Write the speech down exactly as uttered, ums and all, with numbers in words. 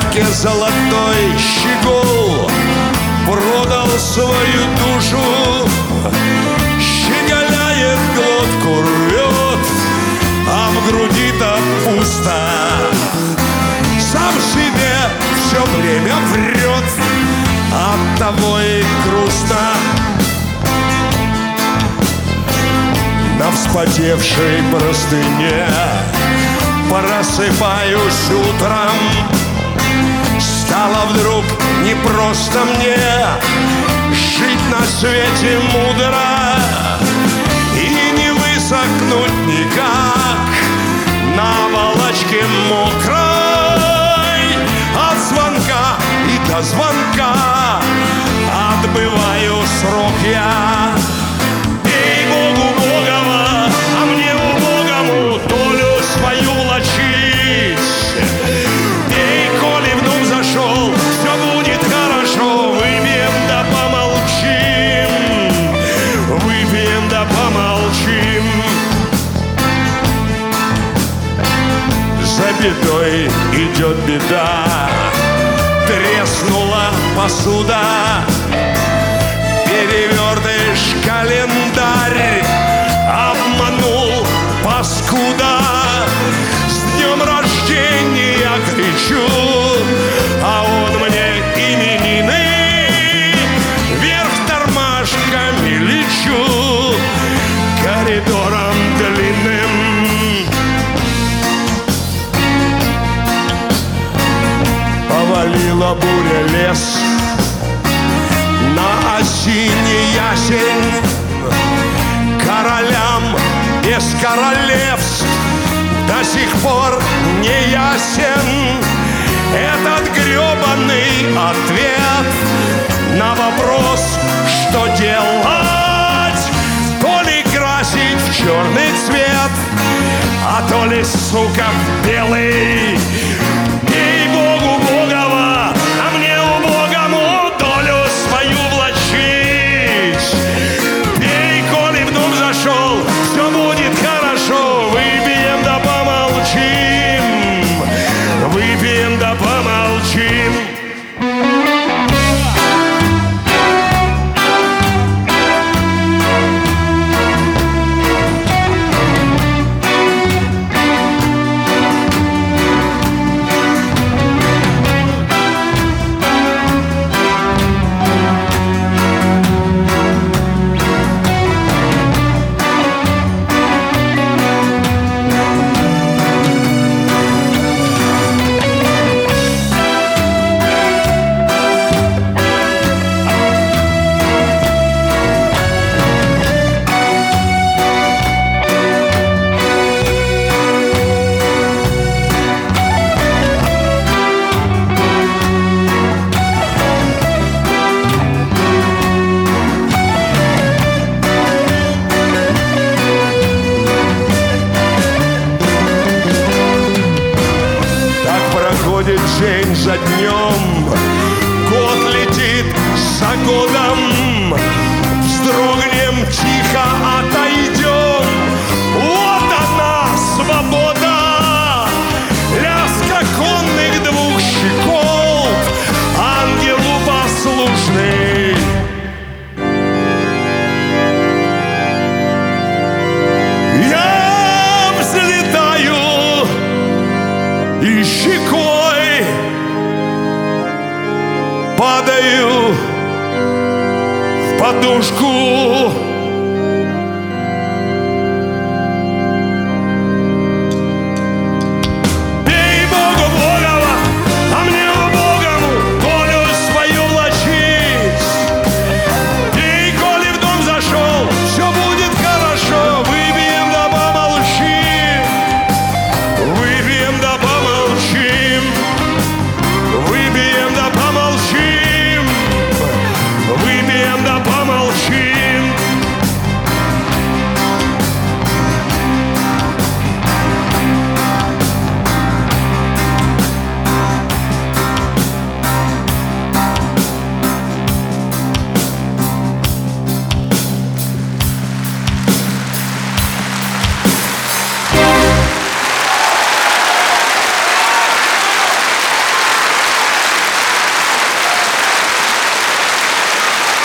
Катьке золотой щегол продал свою душу, щеголяет, глотку рвет, а в груди-то пусто. Сам себе все время врет, оттого и грустно. На вспотевшей простыне просыпаюсь утром. Стало вдруг не просто мне жить на свете мудро и не высохнуть никак наволочке мокрой. От звонка и до звонка отбываю срок я. Ей-богу, Богова, а мне убогому долю свою влачить. Ей, коли в дом зашел, все будет хорошо. Выпьем да помолчим, выпьем да помолчим. За бедой идет беда, треснула посуда, перевертыш календарь обманул паскуда. С днем рождения кричу, а он мне именины. Вверх тормашками лечу коридором длинным. Повалила буря лес на осенний ясень. Королям без королевств до сих пор не ясен этот гребаный ответ на вопрос, что делать. То ли красить в черный цвет, а то ли, сука, в белый. Ей-богу, Богова, а мне убогому долю свою влачить. Ей, коли в дом зашел, все будет хорошо. Выпьем да помолчим, выпьем да помолчим. День за днем, год летит за годом. Вздрогнем, тихо отойдем. Вот она, свобода. Лязг оконных двух щеколд, ангелу послушный. Я взлетаю и щекой падаю в подушку.